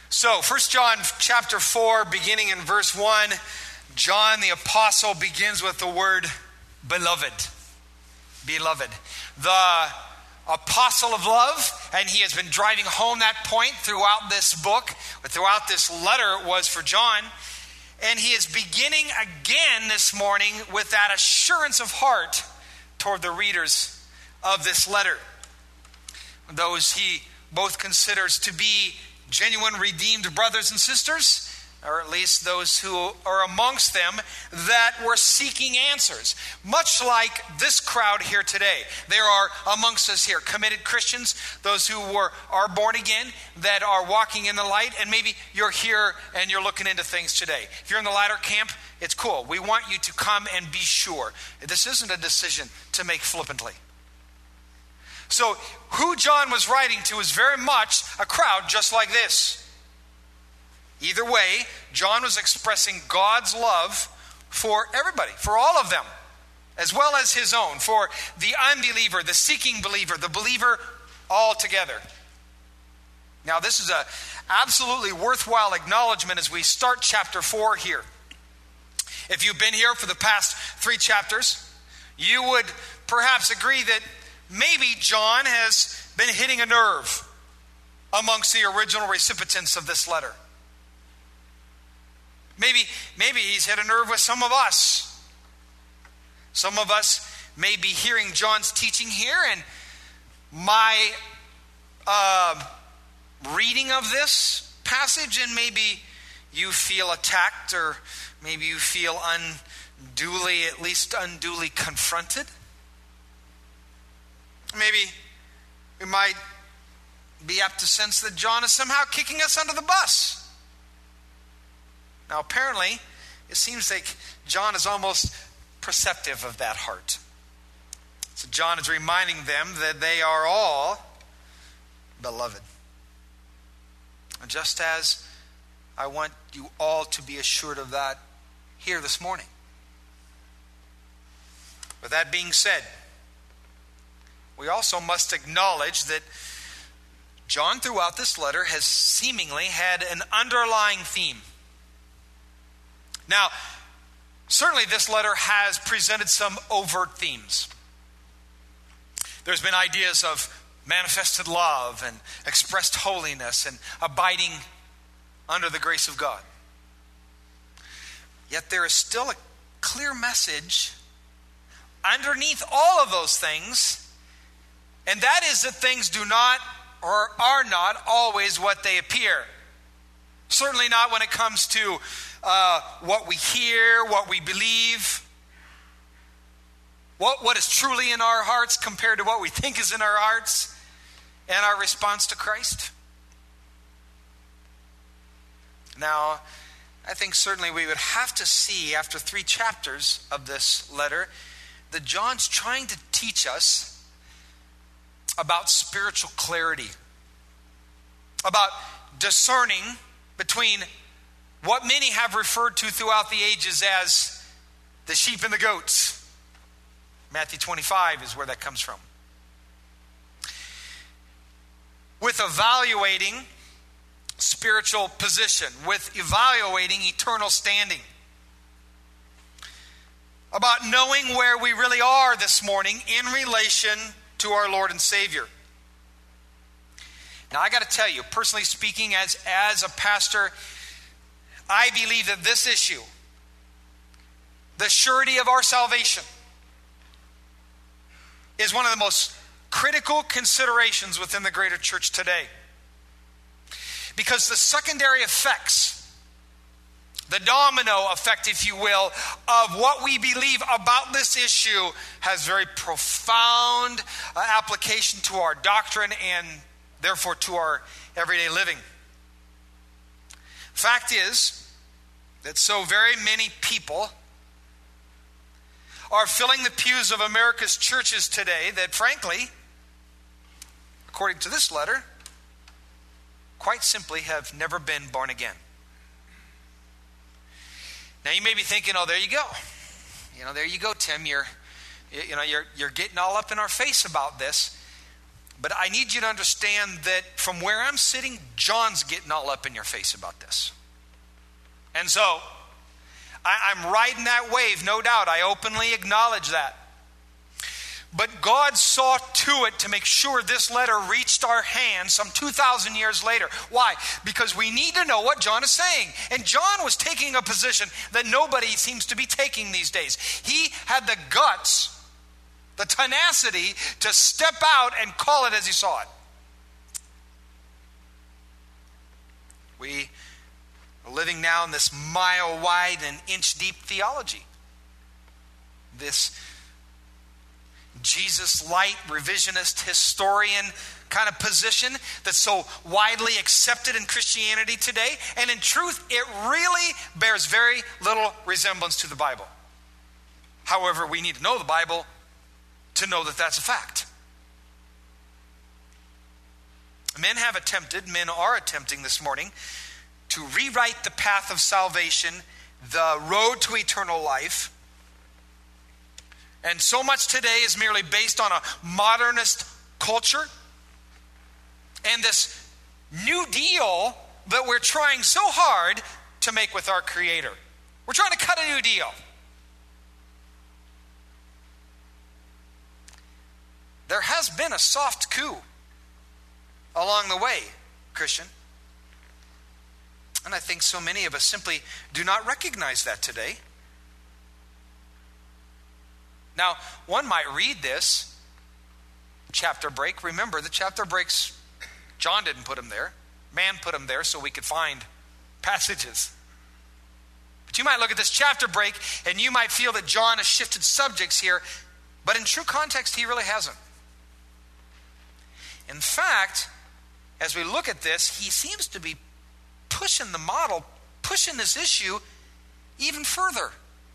So, 1 John chapter 4, beginning in verse 1, John the apostle begins with the word beloved. Beloved. The apostle of love, and he has been driving home that point throughout this book, or throughout this letter was for John. And he is beginning again this morning with that assurance of heart toward the readers of this letter. Those he both considers to be genuine redeemed brothers and sisters, or at least those who are amongst them that were seeking answers. Much like this crowd here today. There are amongst us here committed Christians, those who are born again, that are walking in the light, and maybe you're here and you're looking into things today. If you're in the latter camp, it's cool. We want you to come and be sure. This isn't a decision to make flippantly. So who John was writing to is very much a crowd just like this. Either way, John was expressing God's love for everybody, for all of them, as well as his own, for the unbeliever, the seeking believer, the believer all together. Now, this is an absolutely worthwhile acknowledgement as we start chapter 4 here. If you've been here for the past 3 chapters, you would perhaps agree that maybe John has been hitting a nerve amongst the original recipients of this letter. Maybe he's hit a nerve with some of us. Some of us may be hearing John's teaching here, and my reading of this passage, and maybe you feel attacked, or maybe you feel at least unduly confronted. Maybe we might be apt to sense that John is somehow kicking us under the bus. Now, apparently, it seems like John is almost perceptive of that heart. So John is reminding them that they are all beloved. Just as I want you all to be assured of that here this morning. With that being said, we also must acknowledge that John throughout this letter has seemingly had an underlying theme. Now, certainly this letter has presented some overt themes. There's been ideas of manifested love and expressed holiness and abiding under the grace of God. Yet there is still a clear message underneath all of those things, and that is that things do not or are not always what they appear. Certainly not when it comes to what we hear, what we believe, what is truly in our hearts compared to what we think is in our hearts, and our response to Christ. Now, I think certainly we would have to see after 3 chapters of this letter that John's trying to teach us about spiritual clarity, about discerning between what many have referred to throughout the ages as the sheep and the goats. Matthew 25 is where that comes from. With evaluating spiritual position, with evaluating eternal standing. About knowing where we really are this morning in relation to our Lord and Savior. Now, I got to tell you, personally speaking, as a pastor, I believe that this issue, the surety of our salvation, is one of the most critical considerations within the greater church today. Because the secondary effects, the domino effect, if you will, of what we believe about this issue has very profound application to our doctrine and therefore to our everyday living. Fact is that so very many people are filling the pews of America's churches today that, frankly, according to this letter, quite simply have never been born again. Now you may be thinking, oh, there you go. There you go, Tim. You're getting all up in our face about this. But I need you to understand that from where I'm sitting, John's getting all up in your face about this. And so, I'm riding that wave, no doubt. I openly acknowledge that. But God saw to it to make sure this letter reached our hands some 2,000 years later. Why? Because we need to know what John is saying. And John was taking a position that nobody seems to be taking these days. He had the guts, the tenacity to step out and call it as he saw it. We are living now in this mile-wide and inch-deep theology. This Jesus-light, revisionist, historian kind of position that's so widely accepted in Christianity today. And in truth, it really bears very little resemblance to the Bible. However, we need to know the Bible to know that that's a fact. Men are attempting this morning to rewrite the path of salvation, the road to eternal life. And so much today is merely based on a modernist culture and this new deal that we're trying so hard to make with our Creator. We're trying to cut a new deal. There has been a soft coup along the way, Christian. And I think so many of us simply do not recognize that today. Now, one might read this chapter break. Remember, the chapter breaks, John didn't put them there. Man put them there so we could find passages. But you might look at this chapter break and you might feel that John has shifted subjects here, but in true context, he really hasn't. In fact, as we look at this, he seems to be pushing the model, pushing this issue even further.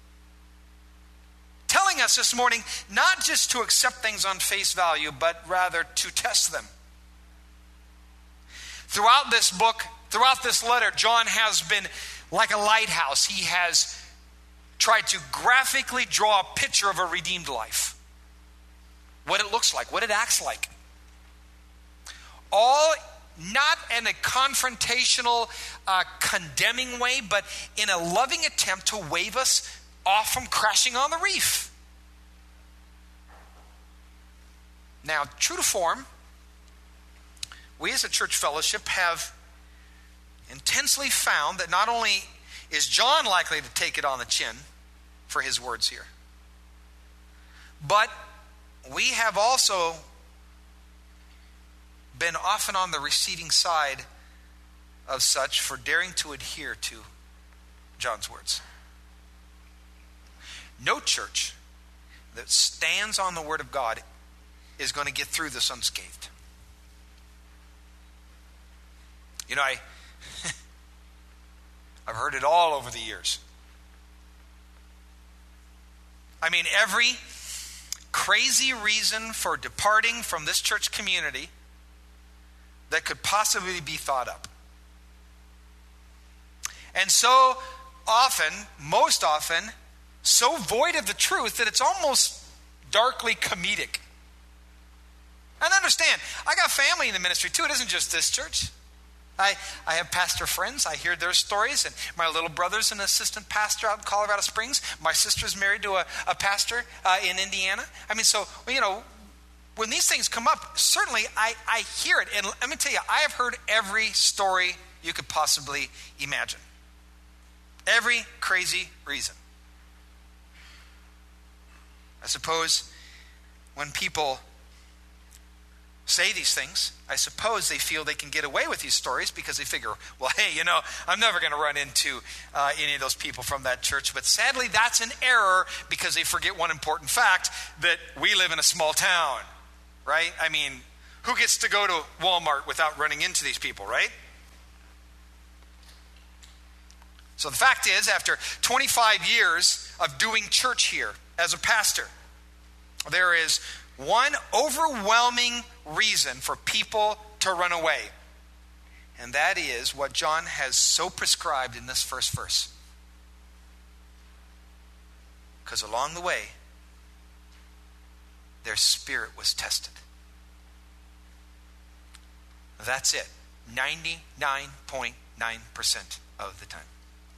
Telling us this morning not just to accept things on face value, but rather to test them. Throughout this book, throughout this letter, John has been like a lighthouse. He has tried to graphically draw a picture of a redeemed life. What it looks like, what it acts like. All not in a confrontational, condemning way, but in a loving attempt to wave us off from crashing on the reef. Now, true to form, we as a church fellowship have intensely found that not only is John likely to take it on the chin for his words here, but we have also been often on the receiving side of such for daring to adhere to John's words. No church that stands on the Word of God is going to get through this unscathed. You know, I've heard it all over the years. I mean, every crazy reason for departing from this church community that could possibly be thought up. And so often, most often, so void of the truth that it's almost darkly comedic. And understand, I got family in the ministry too. It isn't just this church. I have pastor friends. I hear their stories. And my little brother's an assistant pastor out in Colorado Springs. My sister's married to a pastor in Indiana. I mean, so, you know, when these things come up, certainly I hear it. And let me tell you, I have heard every story you could possibly imagine. Every crazy reason. I suppose when people say these things, I suppose they feel they can get away with these stories because they figure, well, hey, you know, I'm never going to run into any of those people from that church. But sadly, that's an error because they forget one important fact, that we live in a small town, right? I mean, who gets to go to Walmart without running into these people, right? So the fact is, after 25 years of doing church here as a pastor, there is one overwhelming reason for people to run away. And that is what John has so prescribed in this first verse. Because along the way, their spirit was tested. That's it. 99.9% of the time.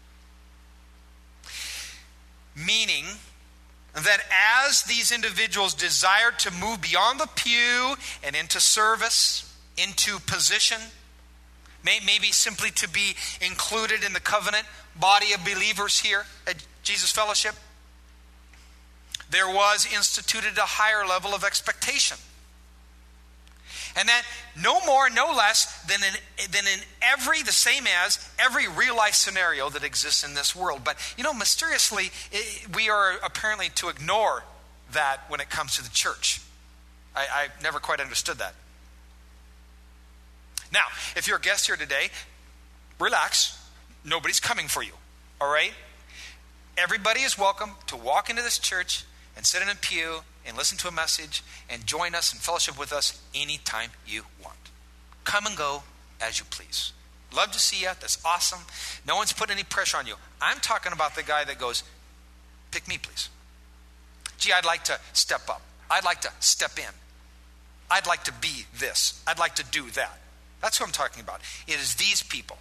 Meaning that as these individuals desire to move beyond the pew and into service, into position, maybe simply to be included in the covenant body of believers here at Jesus Fellowship, there was instituted a higher level of expectation. And that no more, no less than in the same as every real life scenario that exists in this world. But, mysteriously, we are apparently to ignore that when it comes to the church. I never quite understood that. Now, if you're a guest here today, relax. Nobody's coming for you, all right? Everybody is welcome to walk into this church and sit in a pew and listen to a message and join us and fellowship with us anytime you want. Come and go as you please. Love to see you. That's awesome. No one's putting any pressure on you. I'm talking about the guy that goes, pick me, please. Gee, I'd like to step up. I'd like to step in. I'd like to be this. I'd like to do that. That's who I'm talking about. It is these people.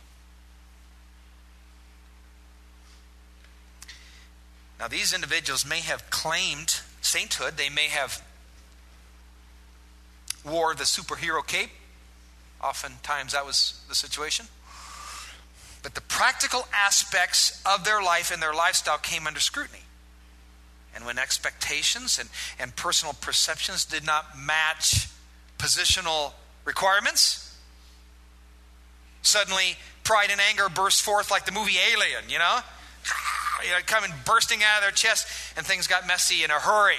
Now, these individuals may have claimed sainthood. They may have wore the superhero cape. Oftentimes that was the situation. But the practical aspects of their life and their lifestyle came under scrutiny. And when expectations and personal perceptions did not match positional requirements, suddenly pride and anger burst forth like the movie Alien, coming bursting out of their chest, and things got messy in a hurry.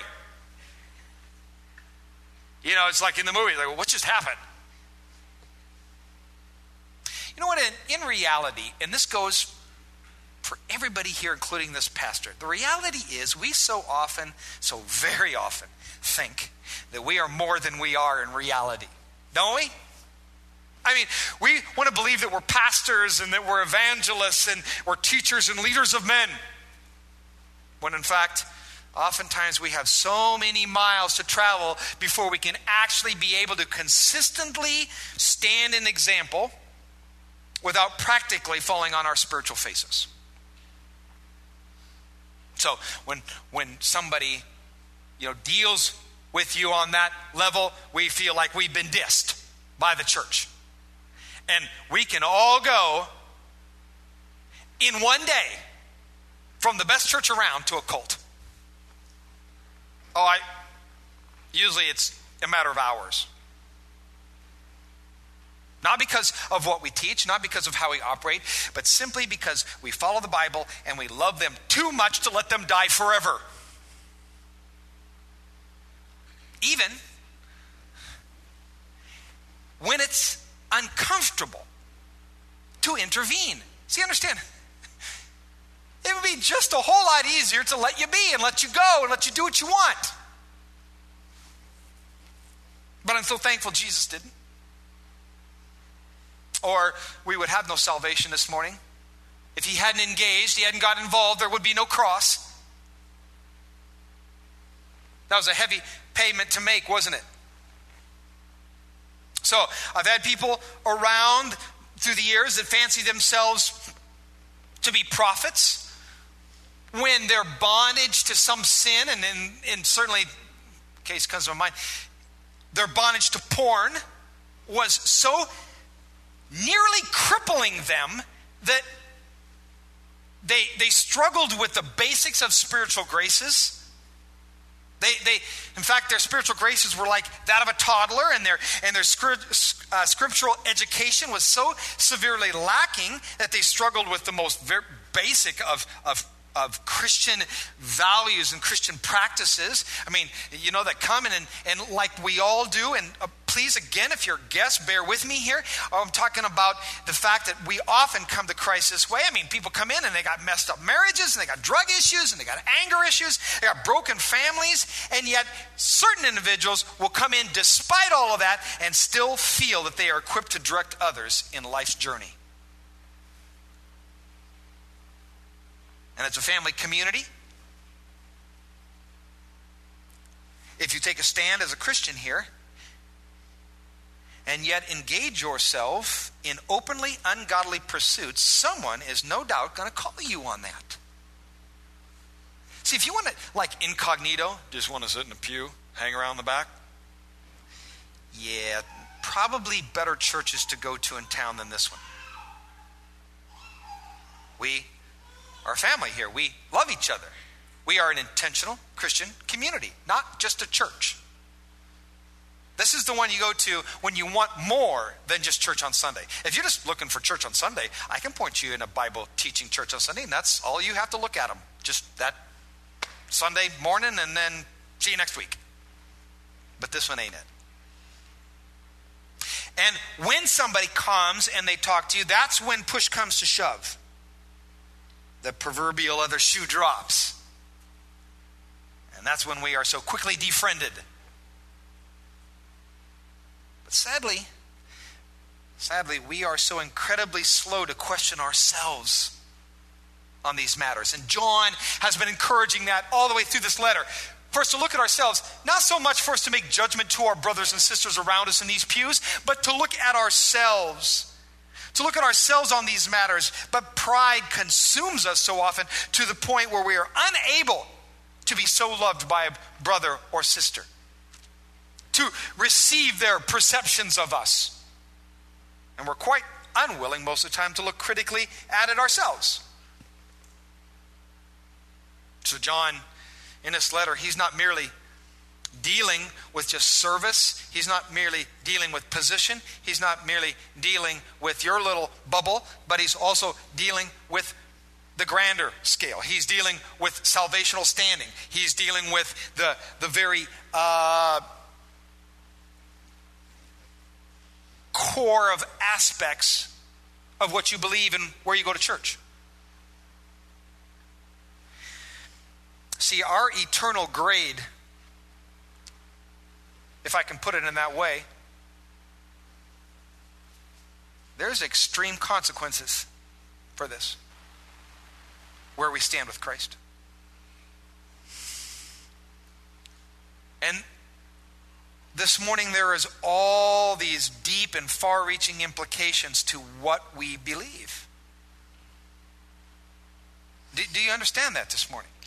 It's like in the movie, like, what just happened? You know what, in reality, and this goes for everybody here, including this pastor, the reality is we so very often think that we are more than we are in reality. Don't we? I mean, we want to believe that we're pastors and that we're evangelists and we're teachers and leaders of men. When in fact, oftentimes we have so many miles to travel before we can actually be able to consistently stand an example without practically falling on our spiritual faces. So when somebody deals with you on that level, we feel like we've been dissed by the church. And we can all go in one day from the best church around to a cult. Usually it's a matter of hours. Not because of what we teach, not because of how we operate, but simply because we follow the Bible and we love them too much to let them die forever. Even when it's uncomfortable to intervene. See, understand? It would be just a whole lot easier to let you be and let you go and let you do what you want. But I'm so thankful Jesus didn't. Or we would have no salvation this morning. If he hadn't engaged, he hadn't got involved, there would be no cross. That was a heavy payment to make, wasn't it? So I've had people around through the years that fancy themselves to be prophets when their bondage to some sin, and certainly, case comes to my mind, their bondage to porn was so nearly crippling them that they struggled with the basics of spiritual graces. In fact, their spiritual graces were like that of a toddler, and their scriptural education was so severely lacking that they struggled with the most basic of Christian values and Christian practices. I mean, that come and like we all do, and please, again, if you're a guest, bear with me here. I'm talking about the fact that we often come to Christ this way. I mean, people come in and they got messed up marriages, and they got drug issues, and they got anger issues, they got broken families, and yet certain individuals will come in despite all of that and still feel that they are equipped to direct others in life's journey. And it's a family community. If you take a stand as a Christian here, and yet engage yourself in openly ungodly pursuits, someone is no doubt going to call you on that. See, if you want to, like incognito, just want to sit in a pew, hang around the back, yeah, probably better churches to go to in town than this one. We are a family here. We love each other. We are an intentional Christian community, not just a church. This is the one you go to when you want more than just church on Sunday. If you're just looking for church on Sunday, I can point you in a Bible teaching church on Sunday, and that's all you have to look at them. Just that Sunday morning, and then see you next week. But this one ain't it. And when somebody comes and they talk to you, that's when push comes to shove. The proverbial other shoe drops. And that's when we are so quickly defriended. But sadly, we are so incredibly slow to question ourselves on these matters. And John has been encouraging that all the way through this letter. First, to look at ourselves, not so much for us to make judgment to our brothers and sisters around us in these pews, but to look at ourselves. To look at ourselves on these matters. But pride consumes us so often to the point where we are unable to be so loved by a brother or sister, to receive their perceptions of us. And we're quite unwilling most of the time to look critically at it ourselves. So John, in this letter, he's not merely dealing with just service. He's not merely dealing with position. He's not merely dealing with your little bubble, but he's also dealing with the grander scale. He's dealing with salvational standing. He's dealing with the very core of aspects of what you believe and where you go to church. See, our eternal grade, if I can put it in that way, there's extreme consequences for this, where we stand with Christ. And this morning there is all these deep and far-reaching implications to what we believe. Do you understand that this morning?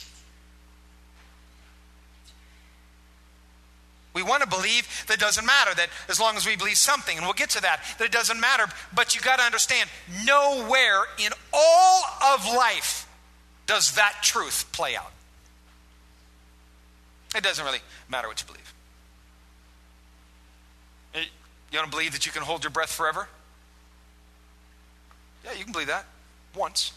We want to believe that it doesn't matter, that as long as we believe something, and we'll get to that it doesn't matter. But you got to understand, nowhere in all of life does that truth play out. It doesn't really matter what you believe. You want to believe that you can hold your breath forever? Yeah, you can believe that once.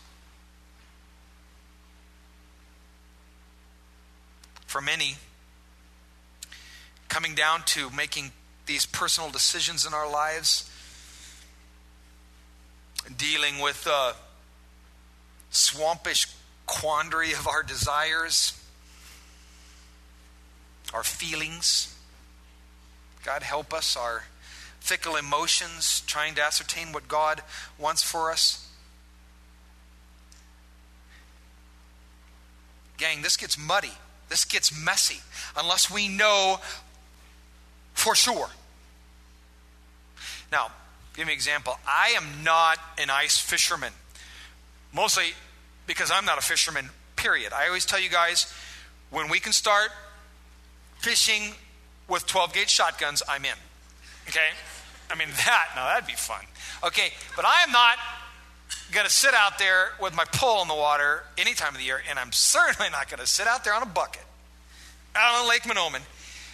For many, coming down to making these personal decisions in our lives, dealing with the swampish quandary of our desires, our feelings, God help us, our fickle emotions, trying to ascertain what God wants for us. Gang, this gets muddy. This gets messy unless we know for sure. Now, give me an example. I am not an ice fisherman. Mostly because I'm not a fisherman, period. I always tell you guys, when we can start fishing with 12-gauge shotguns, I'm in. Okay? I mean, that'd be fun. Okay, but I am not going to sit out there with my pole in the water any time of the year, and I'm certainly not going to sit out there on a bucket out on Lake Mahnomen.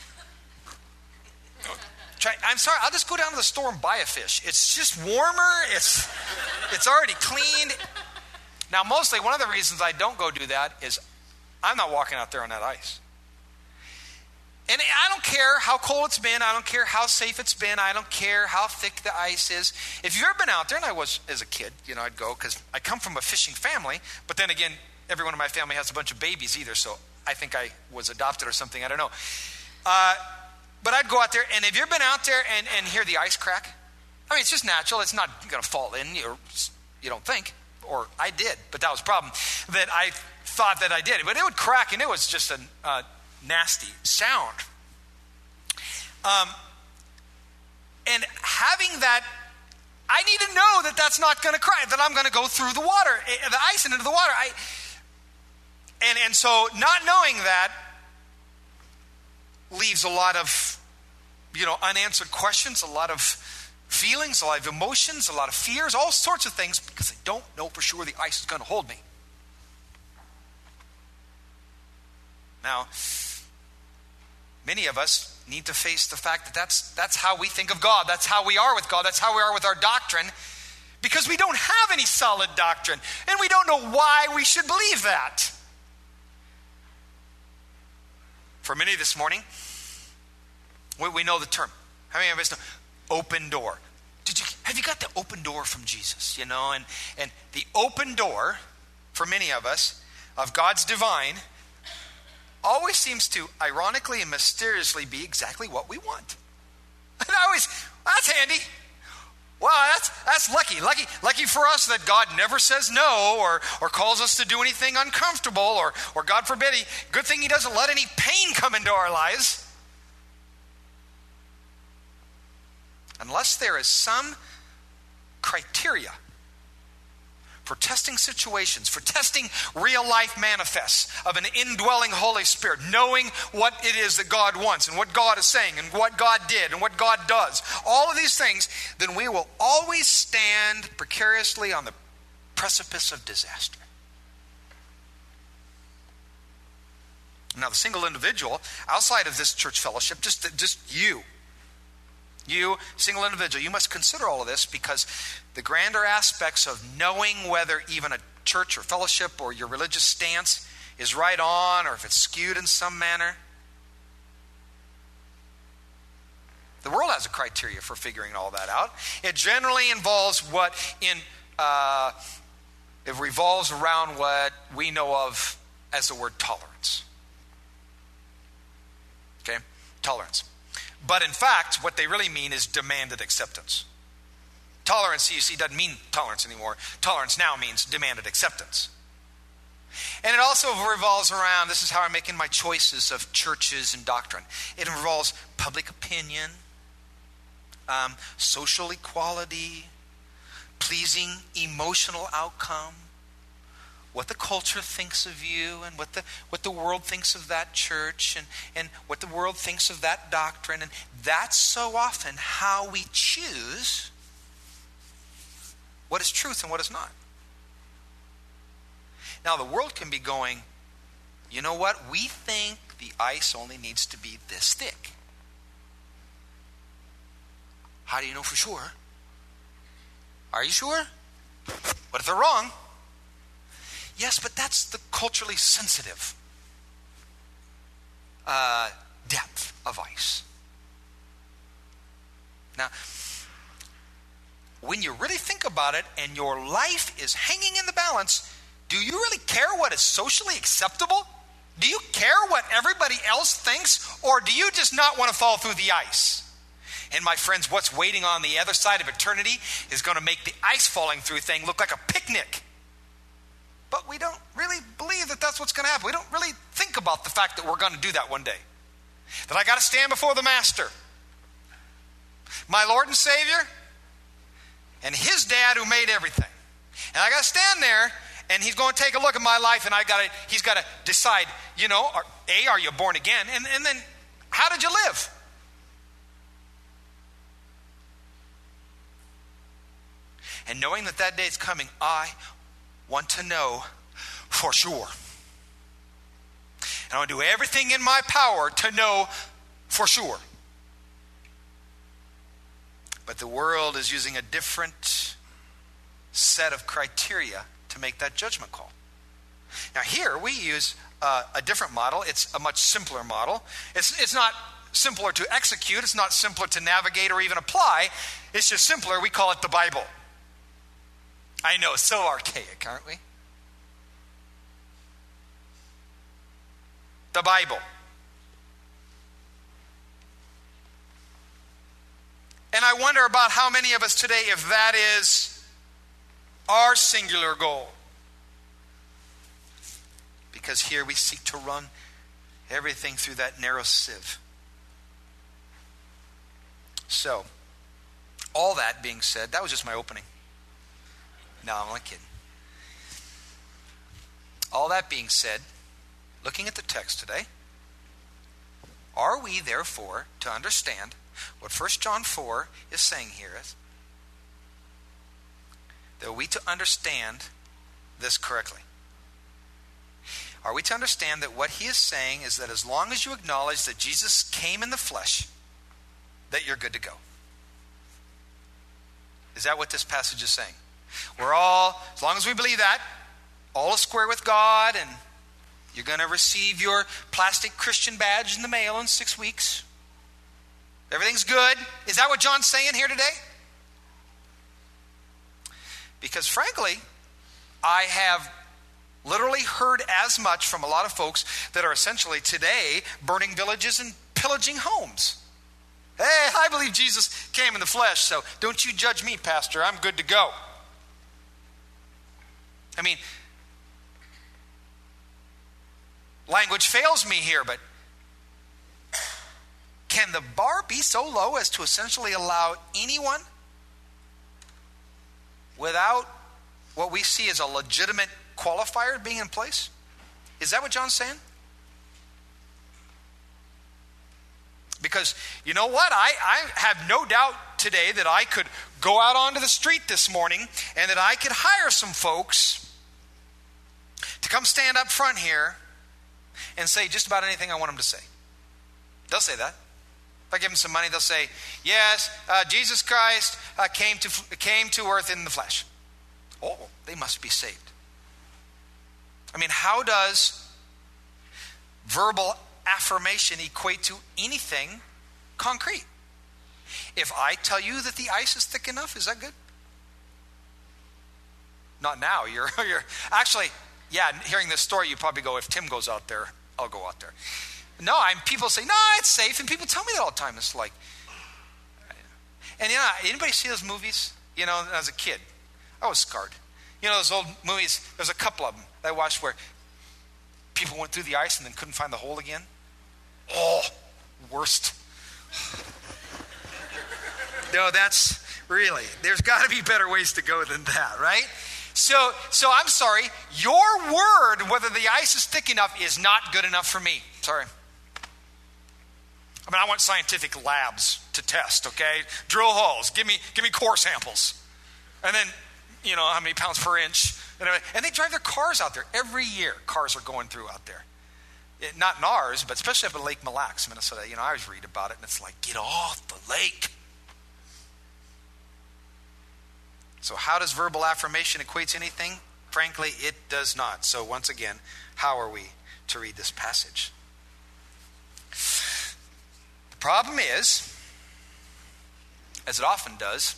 I'm sorry, I'll just go down to the store and buy a fish. It's just warmer. It's already cleaned. Now, mostly one of the reasons I don't go do that is I'm not walking out there on that ice. And I don't care how cold it's been. I don't care how safe it's been. I don't care how thick the ice is. If you've ever been out there, and I was as a kid, I'd go because I come from a fishing family. But then again, everyone in my family has a bunch of babies either, so I think I was adopted or something. I don't know. But I'd go out there, and have you ever been out there and hear the ice crack? I mean, it's just natural. It's not going to fall in. You don't think. Or I did, but that was a problem. That I thought that I did. But it would crack, and it was just a nasty sound. And having that, I need to know that that's not going to cry, that I'm going to go through the water, the ice and into the water. And so not knowing that leaves a lot of, unanswered questions, a lot of feelings, a lot of emotions, a lot of fears, all sorts of things, because I don't know for sure the ice is going to hold me. Now, many of us need to face the fact that that's how we think of God. That's how we are with God. That's how we are with our doctrine, because we don't have any solid doctrine, and we don't know why we should believe that. For many this morning, we know the term. How many of us know? Open door. Have you got the open door from Jesus? And the open door, for many of us, of God's divine, always seems to ironically and mysteriously be exactly what we want. And that's handy. Wow, that's lucky. Lucky for us that God never says no or calls us to do anything uncomfortable or God forbid, good thing he doesn't let any pain come into our lives. Unless there is some criteria for testing situations, for testing real life manifests of an indwelling Holy Spirit, knowing what it is that God wants and what God is saying and what God did and what God does, all of these things, then we will always stand precariously on the precipice of disaster. Now, the single individual outside of this church fellowship, just you, single individual, you must consider all of this, because the grander aspects of knowing whether even a church or fellowship or your religious stance is right on or if it's skewed in some manner. The world has a criteria for figuring all that out. It generally involves it revolves around what we know of as the word tolerance. Okay? Tolerance. But in fact, what they really mean is demanded acceptance. Tolerance, you see, doesn't mean tolerance anymore. Tolerance now means demanded acceptance. And it also revolves around, this is how I'm making my choices of churches and doctrine. It involves public opinion, social equality, pleasing emotional outcome, what the culture thinks of you and what the world thinks of that church and what the world thinks of that doctrine. And that's so often how we choose what is truth and what is not. Now, the world can be going, you know what? We think the ice only needs to be this thick. How do you know for sure? Are you sure? What if they're wrong? Yes, but that's the culturally sensitive depth of ice. Now, when you really think about it and your life is hanging in the balance, do you really care what is socially acceptable? Do you care what everybody else thinks? Or do you just not want to fall through the ice? And my friends, what's waiting on the other side of eternity is going to make the ice falling through thing look like a picnic. But we don't really believe that that's what's going to happen. We don't really think about the fact that we're going to do that one day. That I got to stand before the Master, my Lord and Savior, and his dad who made everything. And I got to stand there, and he's going to take a look at my life, and he's got to decide, A, are you born again? And then, how did you live? And knowing that day is coming, I want to know for sure. And I want to do everything in my power to know for sure. But the world is using a different set of criteria to make that judgment call. Now here we use a different model. It's a much simpler model. It's not simpler to execute. It's not simpler to navigate or even apply. It's just simpler. We call it the Bible. I know, so archaic, aren't we? The Bible. And I wonder about how many of us today, if that is our singular goal. Because here we seek to run everything through that narrow sieve. So, All that being said, that was just my opening. No, I'm only kidding. All that being said, looking at the text today, are we therefore to understand what 1 John 4 is saying here is that we to understand this correctly? Are we to understand that what he is saying is that as long as you acknowledge that Jesus came in the flesh, that you're good to go? Is that what this passage is saying? We're all, as long as we believe that, all is square with God, and you're going to receive your plastic Christian badge in the mail in 6 weeks. Everything's good. Is that what John's saying here today? Because frankly, I have literally heard as much from a lot of folks that are essentially today burning villages and pillaging homes. Hey, I believe Jesus came in the flesh, so don't you judge me, Pastor. I'm good to go. I mean, language fails me here, but can the bar be so low as to essentially allow anyone without what we see as a legitimate qualifier being in place? Is that what John's saying? Because you know what? I have no doubt today that I could go out onto the street this morning and that I could hire some folks to come stand up front here and say just about anything I want them to say. They'll say that. If I give them some money, they'll say, yes, Jesus Christ came to earth in the flesh. Oh, they must be saved. I mean, how does verbal affirmation equate to anything concrete? If I tell you that the ice is thick enough, is that good? Not now. You're actually, yeah, hearing this story, you probably go, if Tim goes out there, I'll go out there. No, people say, no, it's safe. And people tell me that all the time. It's like, and you know, anybody see those movies? You know, as a kid, I was scarred. You know, those old movies, there's a couple of them that I watched where people went through the ice and then couldn't find the hole again. Oh, worst. No, that's really, there's got to be better ways to go than that, right? So I'm sorry, your word, whether the ice is thick enough, is not good enough for me. Sorry. I mean, I want scientific labs to test, okay? Drill holes, give me core samples. And then, you know, how many pounds per inch. And they drive their cars out there. Every year, cars are going through out there. Not in ours, but especially up at Lake Mille Lacs, Minnesota. You know, I always read about it, and it's like, get off the lake. So how does verbal affirmation equate to anything? Frankly, it does not. So once again, how are we to read this passage? The problem is, as it often does,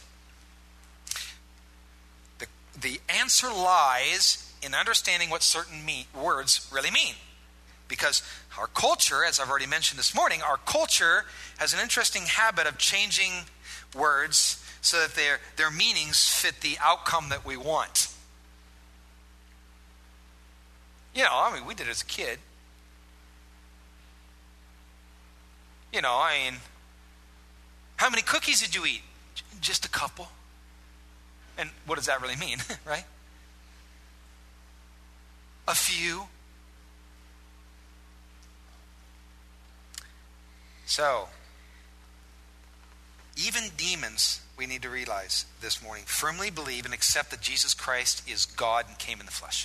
the answer lies in understanding what certain words really mean. Because our culture, as I've already mentioned this morning, our culture has an interesting habit of changing words so that their meanings fit the outcome that we want. You know, I mean, we did it as a kid. You know, I mean, how many cookies did you eat? Just a couple. And what does that really mean, right? A few. So, even demons, we need to realize this morning, firmly believe and accept that Jesus Christ is God and came in the flesh.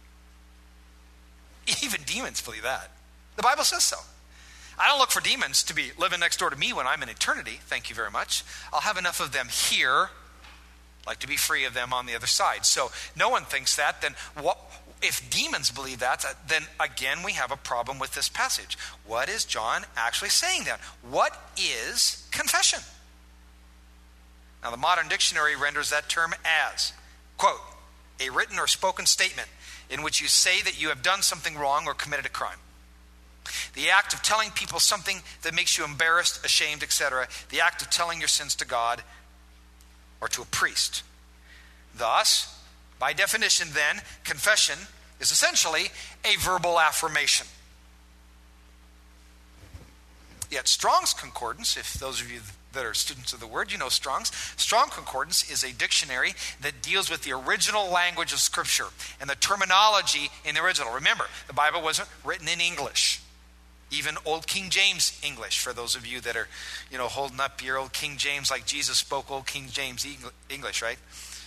Even demons believe that. The Bible says so. I don't look for demons to be living next door to me when I'm in eternity. Thank you very much. I'll have enough of them here. I'd like to be free of them on the other side. So no one thinks that. Then what? If demons believe that, then again we have a problem with this passage. What is John actually saying then? What is confession? Now the modern dictionary renders that term as, quote, a written or spoken statement in which you say that you have done something wrong or committed a crime. The act of telling people something that makes you embarrassed, ashamed, etc. The act of telling your sins to God or to a priest. Thus, by definition then, confession is essentially a verbal affirmation. Yet Strong's Concordance, if those of you that are students of the word, you know Strong's. Strong Concordance is a dictionary that deals with the original language of Scripture and the terminology in the original. Remember, the Bible wasn't written in English. Even Old King James English, for those of you that are, holding up your Old King James like Jesus spoke Old King James English, right?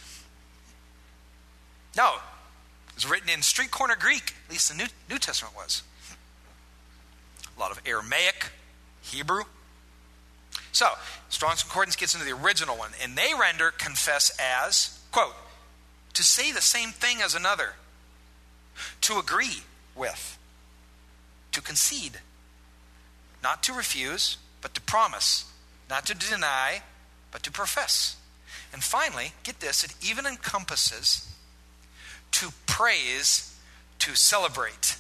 No. It was written in street corner Greek. At least the New Testament was. A lot of Aramaic, Hebrew. So, Strong's Concordance gets into the original one, and they render confess as, quote, to say the same thing as another, to agree with, to concede, not to refuse, but to promise, not to deny, but to profess. And finally, get this, it even encompasses to praise, to celebrate.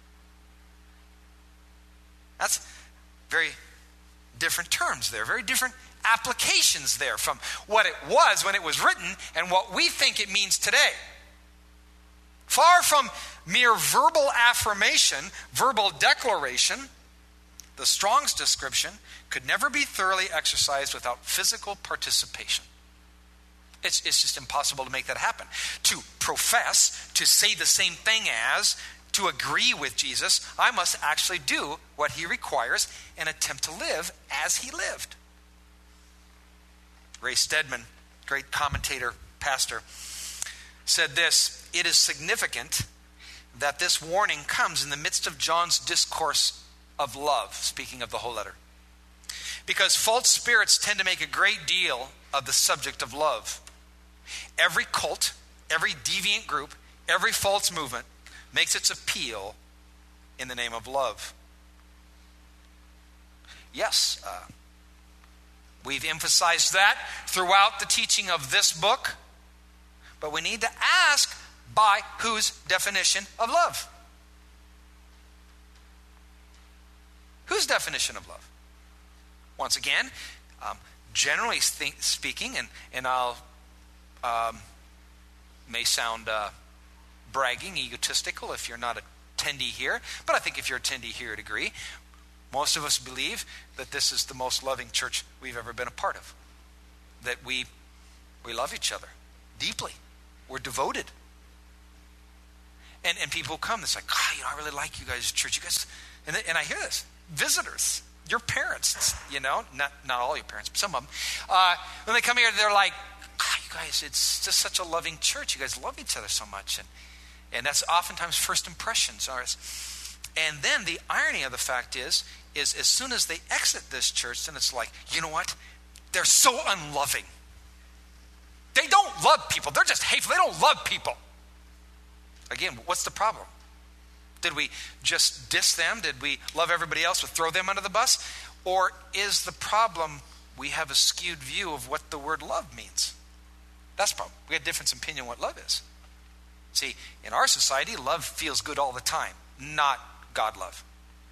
That's very different terms there, very different applications there from what it was when it was written and what we think it means today. Far from mere verbal affirmation, verbal declaration, the Strong's description could never be thoroughly exercised without physical participation. It's just impossible to make that happen. To profess, to say the same thing as, to agree with Jesus, I must actually do what he requires and attempt to live as he lived. Ray Stedman, great commentator, pastor, said this: it is significant that this warning comes in the midst of John's discourse of love, speaking of the whole letter. Because false spirits tend to make a great deal of the subject of love. Every cult, every deviant group, every false movement makes its appeal in the name of love. Yes, we've emphasized that throughout the teaching of this book, but we need to ask, by whose definition of love? Whose definition of love? Once again, generally speaking, and I'll may sound bragging, egotistical if you're not a attendee here, but I think if you're a attendee here, you'd agree. Most of us believe that this is the most loving church we've ever been a part of. That we love each other deeply. We're devoted. And people come, it's like, I really like you guys' church. You guys, and I hear this. Visitors, your parents, not all your parents, but some of them. When they come here, they're like, you guys, it's just such a loving church. You guys love each other so much. And that's oftentimes first impressions. And then the irony of the fact is as soon as they exit this church, then it's like, you know what? They're so unloving. They don't love people. They're just hateful. They don't love people. Again, what's the problem? Did we just diss them? Did we love everybody else but throw them under the bus? Or is the problem we have a skewed view of what the word love means? That's the problem. We have a different opinion on what love is. See, in our society, love feels good all the time, not God love.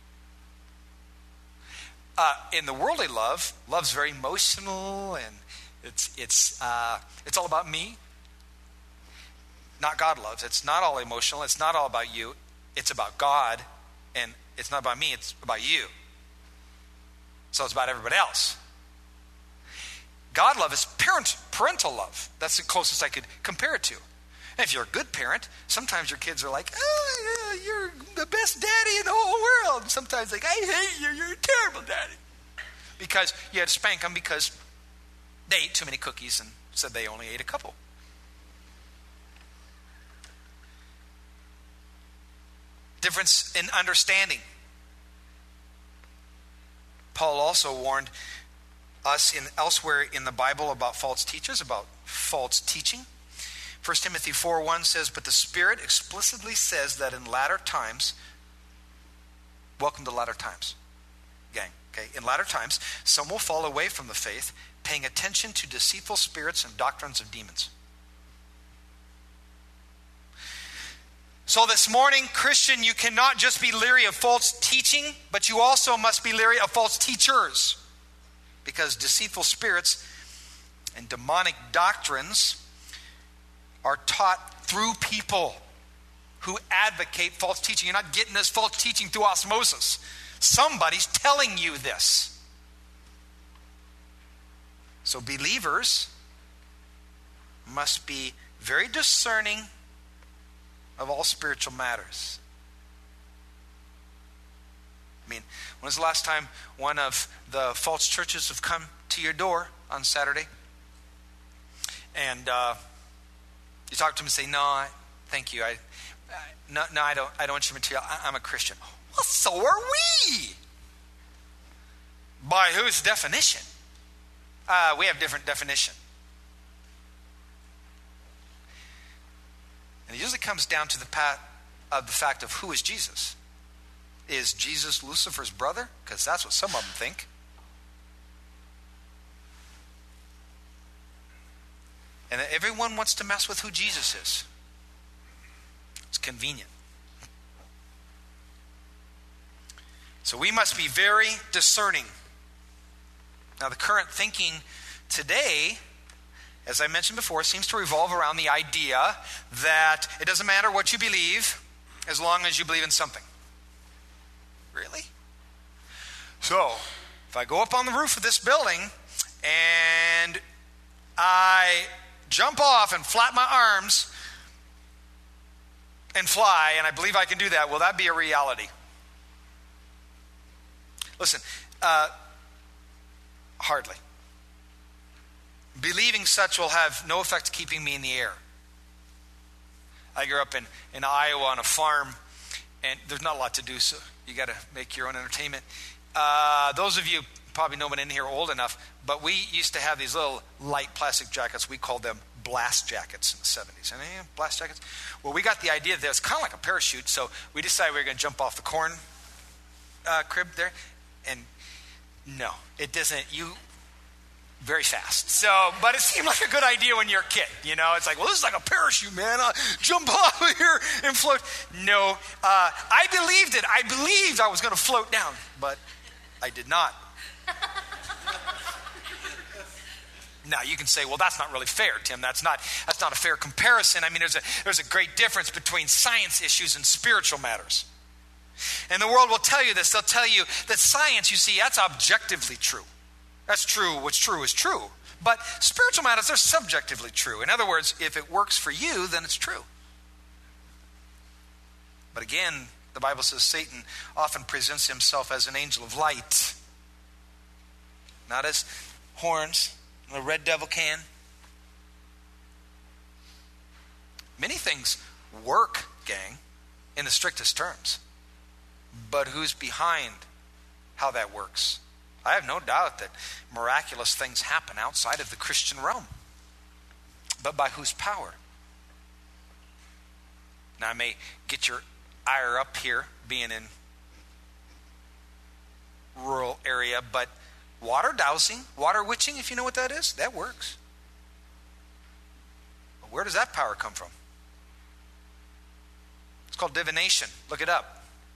In the worldly love, love's very emotional, and it's all about me. Not God loves. It's not all emotional. It's not all about you. It's about God, and it's not about me. It's about you. So it's about everybody else. God love is parental love. That's the closest I could compare it to. And if you're a good parent, sometimes your kids are like, oh, you're the best daddy in the whole world. Sometimes like, I hate you, you're a terrible daddy. Because you had to spank them because they ate too many cookies and said they only ate a couple. Difference in understanding. Paul also warned us elsewhere in the Bible about false teachers, about false teaching. 1 Timothy 4:1 says, but the Spirit explicitly says that in latter times, welcome to latter times, gang, okay? In latter times, some will fall away from the faith, paying attention to deceitful spirits and doctrines of demons. So this morning, Christian, you cannot just be leery of false teaching, but you also must be leery of false teachers. Because deceitful spirits and demonic doctrines are taught through people who advocate false teaching. You're not getting this false teaching through osmosis. Somebody's telling you this. So believers must be very discerning of all spiritual matters. I mean, when was the last time one of the false churches have come to your door on Saturday? And you talk to them and say, no, thank you. I don't want your material. I'm a Christian. Well, so are we. By whose definition? We have different definition. And it usually comes down to the fact of who is Jesus. Is Jesus Lucifer's brother? Because that's what some of them think. And everyone wants to mess with who Jesus is. It's convenient. So we must be very discerning. Now, the current thinking today, as I mentioned before, seems to revolve around the idea that it doesn't matter what you believe as long as you believe in something. Really? So, if I go up on the roof of this building and I jump off and flap my arms and fly, and I believe I can do that, will that be a reality? Listen, hardly. Believing such will have no effect keeping me in the air. I grew up in Iowa on a farm, and there's not a lot to do, so you got to make your own entertainment. Those of you probably know, but in here old enough, but we used to have these little light plastic jackets. We called them blast jackets in the 70s. Any blast jackets? Well, we got the idea that it's kind of like a parachute, so we decided we were going to jump off the corn crib there, and no, it doesn't. Very fast. So, but it seemed like a good idea when you're a kid. You know, it's like, well, this is like a parachute, man. I'll jump off here and float. No, I believed it. I believed I was going to float down, but I did not. Now, you can say, well, that's not really fair, Tim. That's not a fair comparison. I mean, there's a great difference between science issues and spiritual matters. And the world will tell you this. They'll tell you that science, you see, that's objectively true. That's true. What's true is true. But spiritual matters are subjectively true. In other words, if it works for you, then it's true. But again, the Bible says Satan often presents himself as an angel of light. Not as horns, a red devil can. Many things work, gang, in the strictest terms. But who's behind how that works? I have no doubt that miraculous things happen outside of the Christian realm. But by whose power? Now, I may get your ire up here, being in rural area, but water dowsing, water witching, if you know what that is, that works. But where does that power come from? It's called divination. Look it up.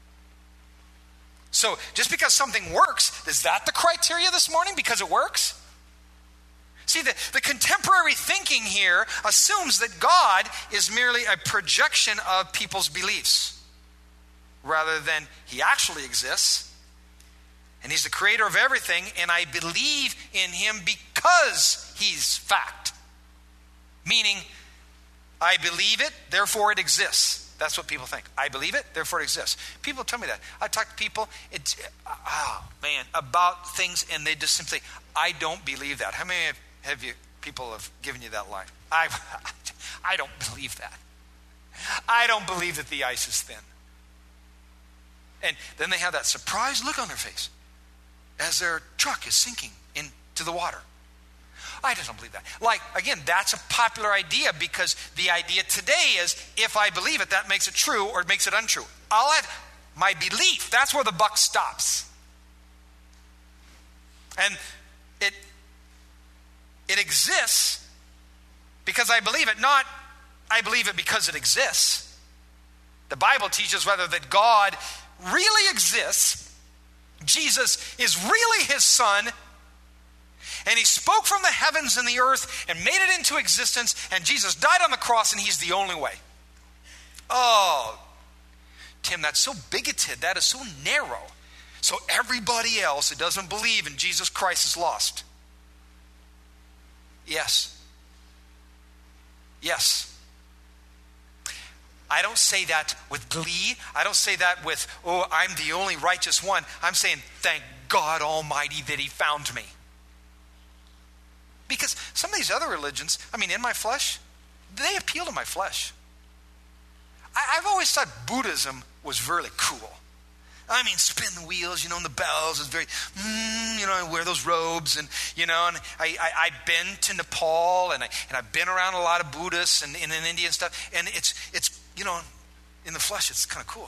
So just because something works, is that the criteria this morning? Because it works? See, the contemporary thinking here assumes that God is merely a projection of people's beliefs rather than he actually exists. And he's the creator of everything, and I believe in him because he's fact. Meaning, I believe it, therefore it exists. That's what people think. I believe it, therefore it exists. People tell me that. I talk to people about things, and they just simply, I don't believe that. How many people have given you that line? I don't believe that. I don't believe that the ice is thin. And then they have that surprised look on their face as their truck is sinking into the water. I just don't believe that. Like, again, that's a popular idea because the idea today is if I believe it, that makes it true or it makes it untrue. My belief, that's where the buck stops. And it exists because I believe it, not I believe it because it exists. The Bible teaches rather that God really exists, Jesus is really his son, and he spoke from the heavens and the earth and made it into existence, and Jesus died on the cross, and he's the only way. Oh, Tim, that's so bigoted. That is so narrow. So everybody else that doesn't believe in Jesus Christ is lost. Yes. Yes. I don't say that with glee. I don't say that with, oh, I'm the only righteous one. I'm saying, thank God Almighty that he found me. Because some of these other religions, in my flesh, they appeal to my flesh. I've always thought Buddhism was really cool. Spin the wheels, and the bells is very, I wear those robes and I've been to Nepal and I've been around a lot of Buddhists and in India and stuff. And it's in the flesh, it's kind of cool.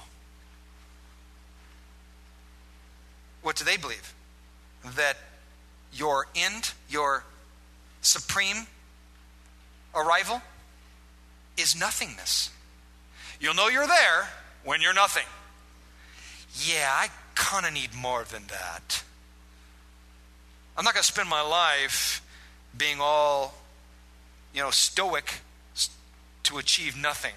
What do they believe? That your end, your supreme arrival is nothingness. You'll know you're there when you're nothing. Yeah, I kind of need more than that. I'm not going to spend my life being all, stoic to achieve nothing.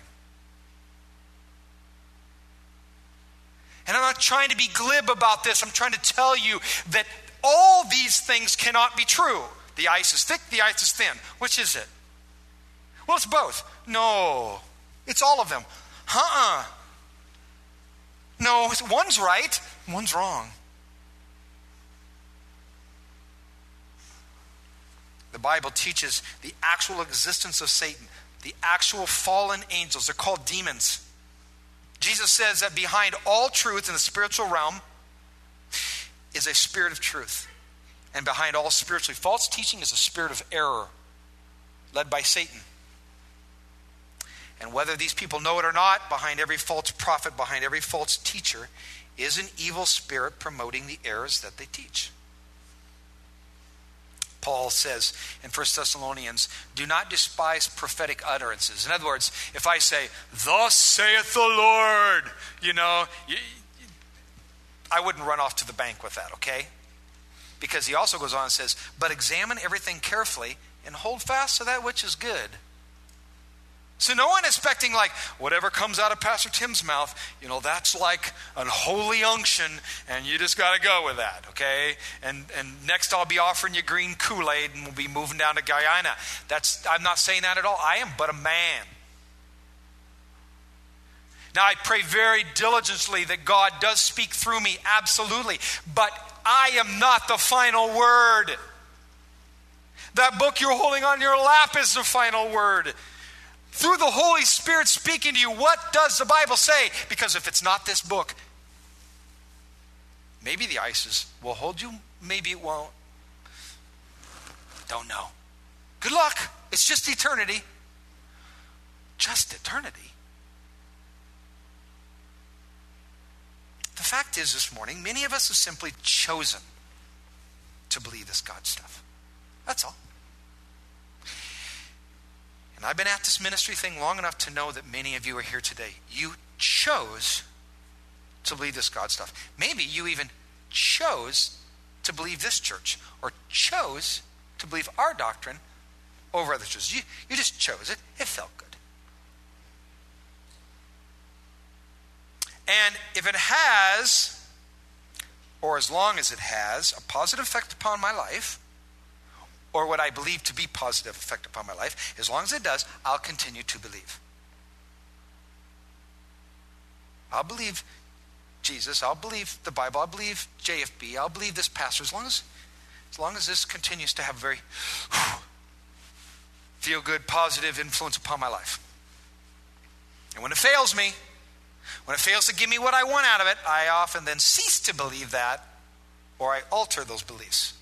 And I'm not trying to be glib about this. I'm trying to tell you that all these things cannot be true. The ice is thick, the ice is thin. Which is it? Well, it's both. No, it's all of them. No, one's right, one's wrong. The Bible teaches the actual existence of Satan, the actual fallen angels. They're called demons. Jesus says that behind all truth in the spiritual realm is a spirit of truth. And behind all spiritually false teaching is a spirit of error led by Satan. And whether these people know it or not, behind every false prophet, behind every false teacher, is an evil spirit promoting the errors that they teach. Paul says in 1 Thessalonians, do not despise prophetic utterances. In other words, if I say, thus saith the Lord, I wouldn't run off to the bank with that, okay? Because he also goes on and says, but examine everything carefully and hold fast to that which is good. So no one expecting whatever comes out of Pastor Tim's mouth, that's like an holy unction and you just got to go with that, okay? And next I'll be offering you green Kool-Aid and we'll be moving down to Guyana. I'm not saying that at all. I am but a man. Now I pray very diligently that God does speak through me, absolutely. But I am not the final word. That book you're holding on your lap is the final word. Through the Holy Spirit speaking to you, what does the Bible say? Because if it's not this book, maybe the ISIS will hold you, maybe it won't. Don't know. Good luck. It's just eternity. Just eternity. The fact is this morning, many of us have simply chosen to believe this God stuff. That's all. And I've been at this ministry thing long enough to know that many of you are here today. You chose to believe this God stuff. Maybe you even chose to believe this church or chose to believe our doctrine over other churches. You just chose it. It felt good. And if it has, or as long as it has, a positive effect upon my life, or what I believe to be positive effect upon my life, as long as it does, I'll continue to believe. I'll believe Jesus, I'll believe the Bible, I'll believe JFB, I'll believe this pastor, as long as this continues to have a very feel-good, positive influence upon my life. And when it fails me, when it fails to give me what I want out of it, I often then cease to believe that, or I alter those beliefs.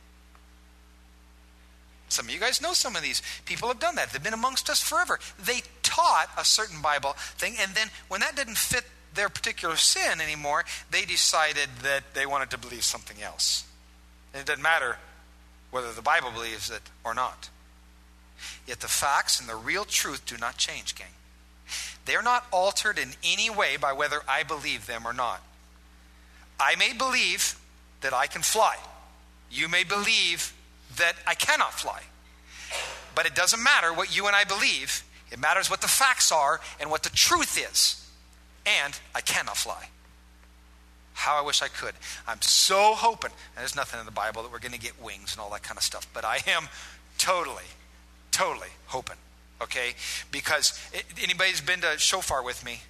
Some of you guys know some of these people have done that. They've been amongst us forever. They taught a certain Bible thing, and then when that didn't fit their particular sin anymore, they decided that they wanted to believe something else. And it doesn't matter whether the Bible believes it or not. Yet the facts and the real truth do not change, gang. They're not altered in any way by whether I believe them or not. I may believe that I can fly. You may believe that I cannot fly. But it doesn't matter what you and I believe. It matters what the facts are and what the truth is. And I cannot fly. How I wish I could. I'm so hoping, and there's nothing in the Bible that we're going to get wings and all that kind of stuff, but I am totally hoping, okay? Because anybody's been to Shofar with me,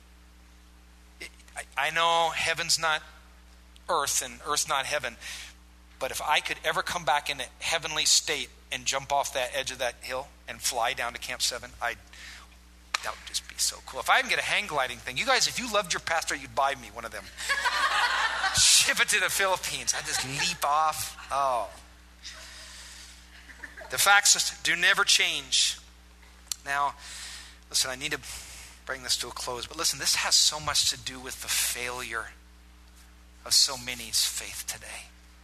I know heaven's not earth and earth's not heaven, but if I could ever come back in a heavenly state and jump off that edge of that hill and fly down to Camp 7, that would just be so cool. If I can get a hang gliding thing, you guys, if you loved your pastor, you'd buy me one of them. Ship it to the Philippines. I just leap off. Oh. The facts do never change. Now, listen, I need to bring this to a close, but listen, this has so much to do with the failure of so many's faith today.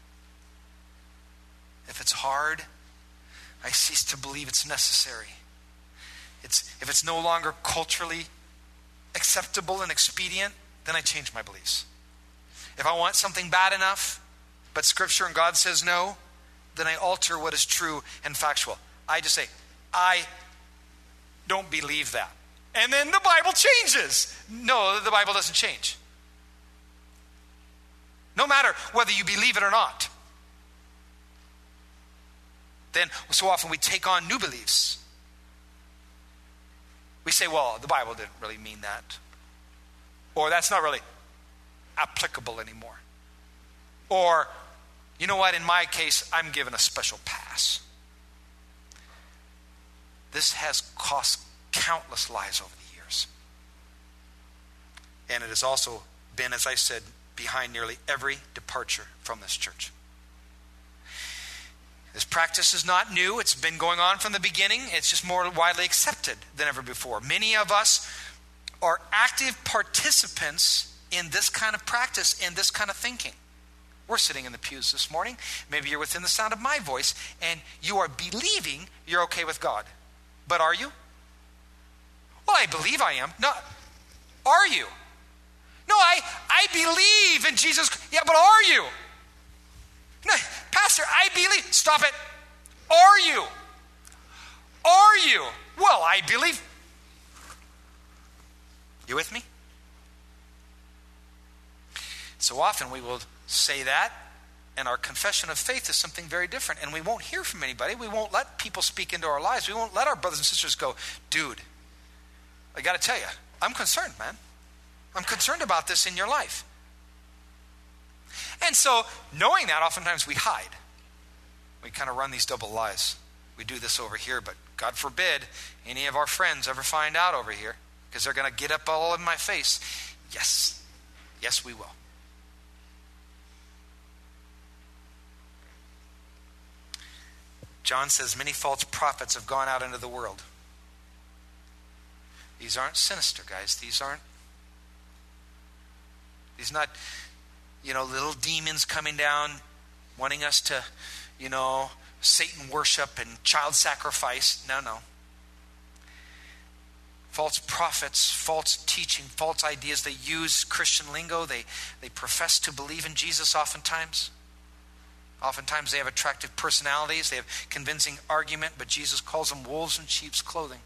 If it's hard, I cease to believe it's necessary. If it's no longer culturally acceptable and expedient, then I change my beliefs. If I want something bad enough, but Scripture and God says no, then I alter what is true and factual. I just say, I don't believe that. And then the Bible changes. No, the Bible doesn't change. No matter whether you believe it or not. Then so often we take on new beliefs. We say, well, the Bible didn't really mean that. Or that's not really applicable anymore. Or, you know what, in my case, I'm given a special pass. This has cost countless lives over the years. And it has also been, as I said, behind nearly every departure from this church. This practice is not new. It's been going on from the beginning. It's just more widely accepted than ever before. Many of us are active participants in this kind of practice and this kind of thinking. We're sitting in the pews this morning. Maybe you're within the sound of my voice and you are believing you're okay with God. But are you? Well, I believe I am. No, are you? No, I believe in Jesus. Yeah, but are you? No, Pastor, I believe. Stop it. Are you? Are you? Well, I believe. You with me? So often we will say that, and our confession of faith is something very different, and we won't hear from anybody. We won't let people speak into our lives. We won't let our brothers and sisters go, dude, I got to tell you, I'm concerned, man. I'm concerned about this in your life. And so, knowing that, oftentimes we hide. We kind of run these double lies. We do this over here, but God forbid any of our friends ever find out over here, because they're going to get up all in my face. Yes, we will. John says many false prophets have gone out into the world. These aren't sinister, guys. These not, little demons coming down wanting us to, Satan worship and child sacrifice. No. False prophets, false teaching, false ideas. They use Christian lingo. They profess to believe in Jesus oftentimes. Oftentimes they have attractive personalities. They have convincing argument, but Jesus calls them wolves in sheep's clothing.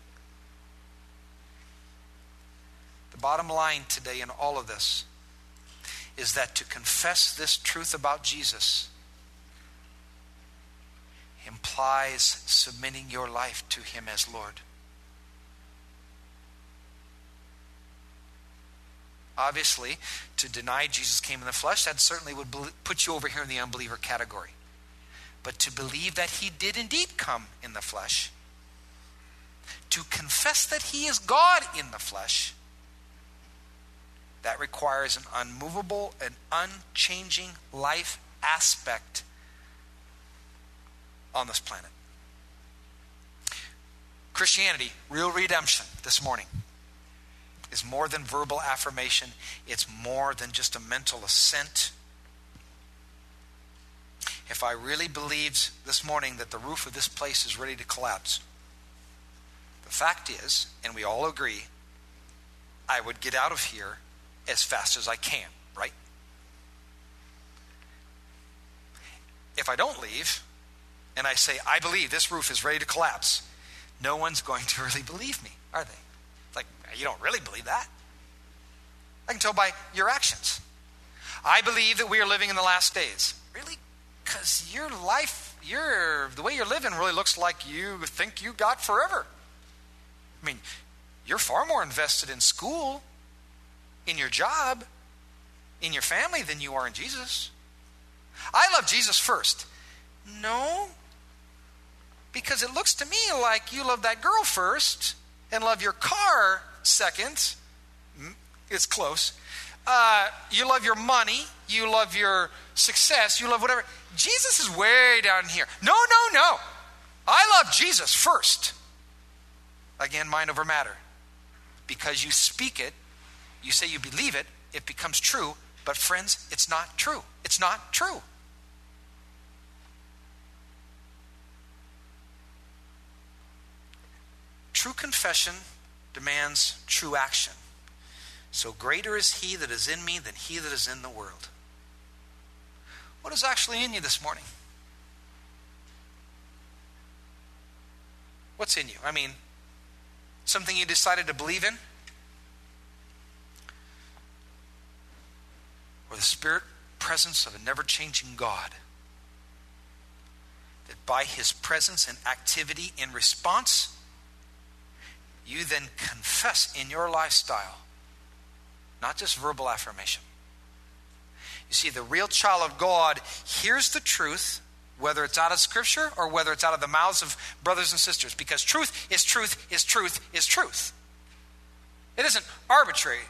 The bottom line today in all of this is that to confess this truth about Jesus implies submitting your life to Him as Lord. Obviously, to deny Jesus came in the flesh, that certainly would put you over here in the unbeliever category. But to believe that He did indeed come in the flesh, to confess that He is God in the flesh, that requires an unmovable and unchanging life aspect on this planet. Christianity, real redemption this morning, is more than verbal affirmation. It's more than just a mental assent. If I really believed this morning that the roof of this place is ready to collapse, the fact is, and we all agree, I would get out of here as fast as I can, right? If I don't leave, and I say, I believe this roof is ready to collapse, no one's going to really believe me, are they? Like, you don't really believe that. I can tell by your actions. I believe that we are living in the last days. Really? Because your life the way you're living really looks like you think you got forever. I mean, you're far more invested in school, in your job, in your family than you are in Jesus. I love Jesus first. No, because it looks to me like you love that girl first and love your car second. It's close. You love your money. You love your success. You love whatever. Jesus is way down here. No. I love Jesus first. Again, mind over matter. Because you speak it, you say you believe it, it becomes true. But friends, it's not true. It's not true. True confession demands true action. So greater is he that is in me than he that is in the world. What is actually in you this morning? What's in you? I mean, something you decided to believe in? Or the spirit presence of a never-changing God? That by his presence and activity in response, you then confess in your lifestyle, not just verbal affirmation. You see, the real child of God hears the truth, whether it's out of Scripture or whether it's out of the mouths of brothers and sisters, because truth is truth is truth is truth. It isn't arbitrary.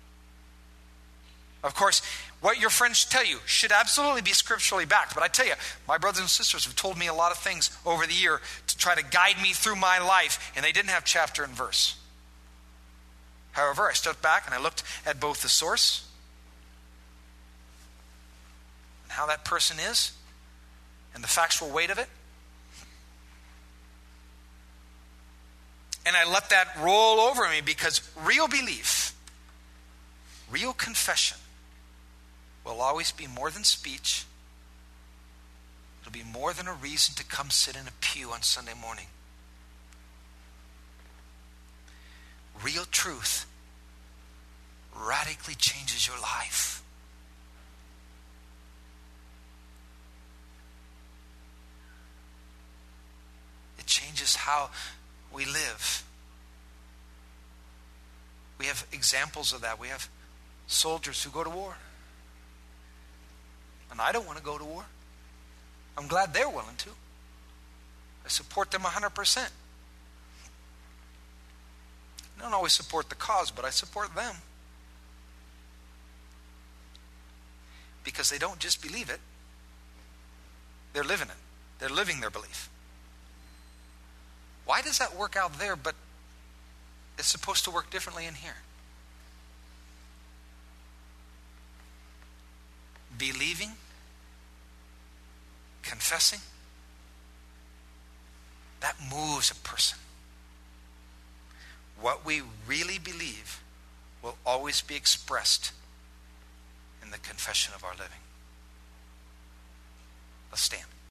Of course, what your friends tell you should absolutely be scripturally backed. But I tell you, my brothers and sisters have told me a lot of things over the year to try to guide me through my life, and they didn't have chapter and verse. However, I stepped back and I looked at both the source and how that person is and the factual weight of it. And I let that roll over me, because real belief, real confession will always be more than speech. It'll be more than a reason to come sit in a pew on Sunday morning. Real truth radically changes your life. It changes how we live. We have examples of that. We have soldiers who go to war. And I don't want to go to war. I'm glad they're willing to. I support them 100%. I don't always support the cause, but I support them. Because they don't just believe it. They're living it. They're living their belief. Why does that work out there, but it's supposed to work differently in here? Believing, confessing, that moves a person. What we really believe will always be expressed in the confession of our living. Let's stand.